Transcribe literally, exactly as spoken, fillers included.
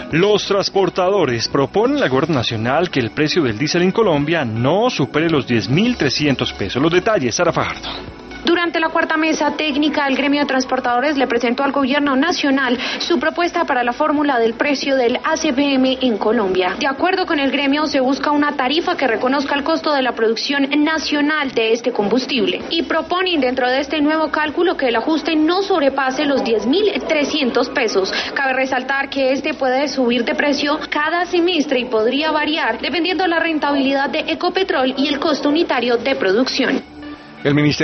Los transportadores proponen al Gobierno Nacional que el precio del diésel en Colombia no supere los diez mil trescientos pesos. Los detalles, Sara Fajardo. Durante la cuarta mesa técnica, el gremio de transportadores le presentó al Gobierno Nacional su propuesta para la fórmula del precio del A C P M en Colombia. De acuerdo con el gremio, se busca una tarifa que reconozca el costo de la producción nacional de este combustible y proponen dentro de este nuevo cálculo que el ajuste no sobrepase los diez mil trescientos pesos. Cabe resaltar que este puede subir de precio cada semestre y podría variar dependiendo de la rentabilidad de Ecopetrol y el costo unitario de producción. El Ministerio